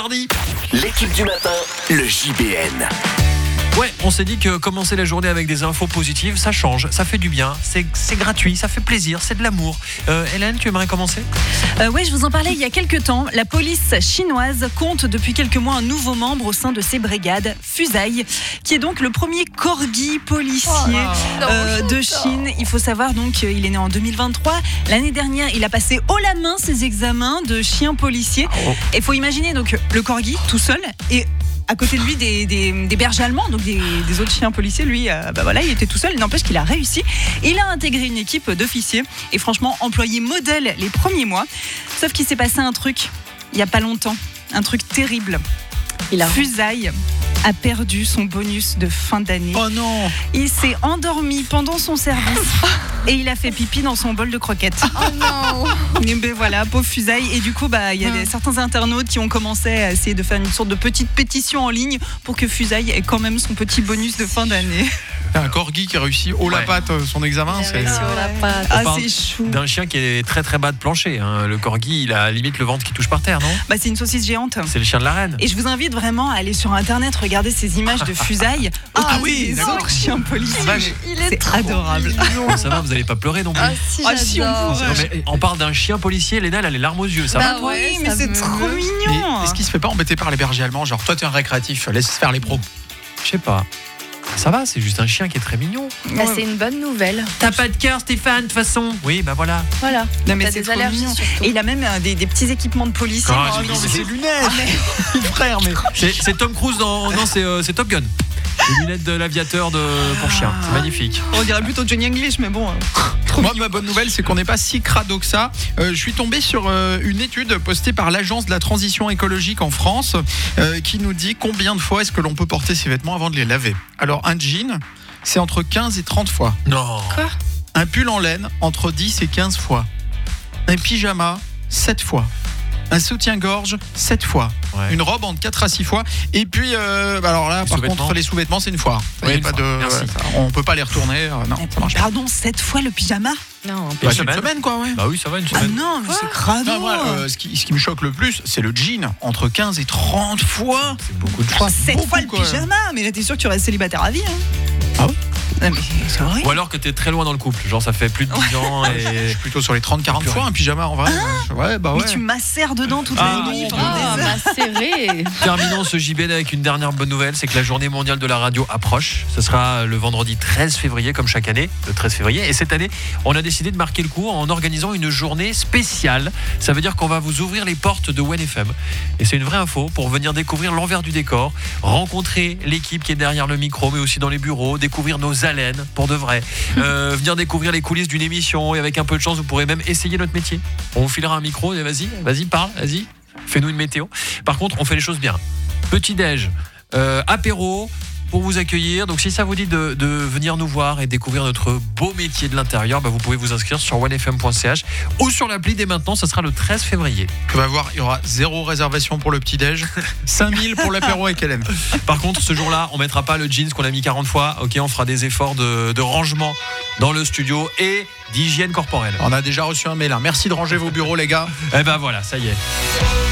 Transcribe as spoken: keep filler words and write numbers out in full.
mardi. L'équipe du matin, le J B N. Ouais, on s'est dit que commencer la journée avec des infos positives, ça change, ça fait du bien, c'est, c'est gratuit, ça fait plaisir, c'est de l'amour. Euh, Hélène, tu aimerais commencer ? euh, Oui, je vous en parlais il y a quelques temps. La police chinoise compte depuis quelques mois un nouveau membre au sein de ses brigades, Fusaï, qui est donc le premier corgi policier Oh, euh, de Chine. Il faut savoir donc qu'il est né en deux mille vingt-trois. L'année dernière, il a passé haut la main ses examens de chien policier. Oh. Et il faut imaginer donc le corgi tout seul et à côté de lui des, des, des bergers allemands, donc des, des autres chiens policiers. Lui, euh, bah voilà, il était tout seul. Il n'empêche qu'il a réussi. Il a intégré une équipe d'officiers et franchement, employé modèle les premiers mois. Sauf qu'il s'est passé un truc il n'y a pas longtemps, un truc terrible. Il a... Fusaï a perdu son bonus de fin d'année. Oh non! Il s'est endormi pendant son service et il a fait pipi dans son bol de croquettes. Oh non! Et ben voilà, pauvre Fusaï. Et du coup, bah, il y a des, certains internautes qui ont commencé à essayer de faire une sorte de petite pétition en ligne pour que Fusaï ait quand même son petit bonus de fin d'année. Un corgi qui a réussi haut la Ouais. patte son examen, c'est... Ah, parle c'est chou. D'un chien qui est très très bas de plancher. Hein. Le corgi, il a limite le ventre qui touche par terre, non ? Bah, c'est une saucisse géante. C'est le chien de la reine. Et je vous invite vraiment à aller sur internet regarder ces images de Fusaï Ah aux oui, des d'accord. autres chiens policiers. Vache. Il est C'est trop adorable. Oh, ça va, vous n'allez pas pleurer non plus. Ah si, Ah, si, on j'adore. pourrait. Non, mais on parle d'un chien policier, Léna, elle a les larmes aux yeux, ça Bah va ? ouais, oui, mais ça c'est me trop meut. mignon. Mais est-ce qu'il se fait pas embêter par les bergers allemands? Genre, toi, t'es un récréatif, laisse faire les pros. Je sais pas. Ça va, c'est juste un chien qui est très mignon. Bah, c'est une bonne nouvelle. T'as pas de cœur, Stéphane, de toute façon. Oui, bah voilà. Voilà. Non, mais T'as c'est des trop allergies mignon. surtout. Et il a même euh, des, des petits équipements de policier. Ah, Oh, j'ai non, dit, mais c'est- c'est- lunettes! Frère, mais... C'est, c'est Tom Cruise dans. Non, c'est, euh, c'est Top Gun. Les lunettes de l'aviateur de, pour chien. C'est magnifique. On dirait plutôt Johnny English, mais bon. euh, trop Moi, mignon. ma bonne nouvelle, c'est qu'on n'est pas si crado que ça. Euh, je suis tombé sur euh, une étude postée par l'Agence de la transition écologique en France euh, qui nous dit combien de fois est-ce que l'on peut porter ses vêtements avant de les laver. Alors, un jean, c'est entre quinze et trente fois. Non. Un pull en laine, entre dix et quinze fois. Un pyjama, sept fois. Un soutien-gorge, sept fois. Ouais. Une robe entre quatre à six fois. Et puis, euh, bah alors là, Les par sous-vêtements. contre, les sous-vêtements, c'est une fois. Oui, Il y a une pas fois. de, Merci. ouais, ça, on peut pas les retourner. euh, non, ça marche pas. Pardon, sept fois le pyjama? Non, Bah, Une c'est une semaine. semaine, quoi, ouais. Bah oui, ça va, une Ah semaine. non, mais c'est crado. Non, moi, euh, ce, qui, ce qui me choque le plus, c'est le jean, entre quinze et trente fois. C'est beaucoup de fois. sept beaucoup, fois le quoi. pyjama, mais là t'es sûr que tu restes célibataire à vie. Hein. Ah ouais? Non, mais c'est horrible. Ou alors que t'es très loin dans le couple. Genre, ça fait plus de dix ans Je et. suis plutôt sur les trente à quarante Purée. fois, un pyjama, en vrai. euh, ouais, bah ouais. Mais tu macères dedans toute Ah, la nuit non, pendant Ah, des heures. bah serré. Terminons ce J B N avec une dernière bonne nouvelle, c'est que la journée mondiale de la radio approche. Ce sera le vendredi treize février, comme chaque année, le treize février. Et cette année, on a décidé de marquer le coup en organisant une journée spéciale. Ça veut dire qu'on va vous ouvrir les portes de W N F M. Et c'est une vraie info pour venir découvrir l'envers du décor, rencontrer l'équipe qui est derrière le micro, mais aussi dans les bureaux, découvrir nos haleines pour de vrai. Euh, venir découvrir les coulisses d'une émission. Et avec un peu de chance, vous pourrez même essayer notre métier. On vous filera un micro et vas-y, vas-y, parle, vas-y. Fais-nous une météo. Par contre, on fait les choses bien. Petit-déj, euh, apéro pour vous accueillir. Donc si ça vous dit de, de venir nous voir et découvrir notre beau métier de l'intérieur, bah, vous pouvez vous inscrire sur one f m point c h ou sur l'appli dès maintenant. Ça sera le treize février. Tu vas voir, il y aura zéro réservation pour le petit-déj, cinq mille pour l'apéro avec Hélène. Par contre, ce jour-là, on mettra pas le jeans qu'on a mis quarante fois. Ok, on fera des efforts de, de rangement dans le studio et d'hygiène corporelle. On a déjà reçu un mail, hein. Merci de ranger vos bureaux, les gars. Eh ben voilà, ça y est.